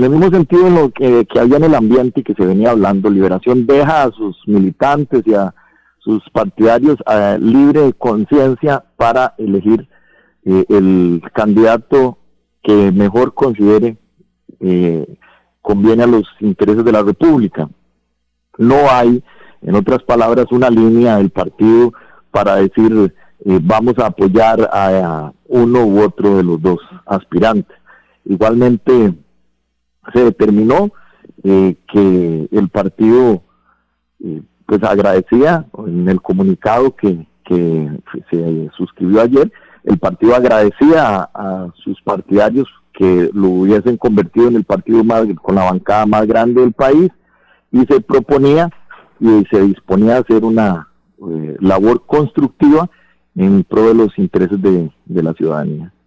En el mismo sentido en lo que había en el ambiente y que se venía hablando, Liberación deja a sus militantes y a sus partidarios libre conciencia para elegir el candidato que mejor considere conviene a los intereses de la República. No hay, en otras palabras, una línea del partido para decir vamos a apoyar a uno u otro de los dos aspirantes. Igualmente se determinó que el partido pues agradecía en el comunicado que se suscribió ayer, el partido agradecía a sus partidarios que lo hubiesen convertido en el partido con la bancada más grande del país, y se proponía y se disponía a hacer una labor constructiva en pro de los intereses de la ciudadanía.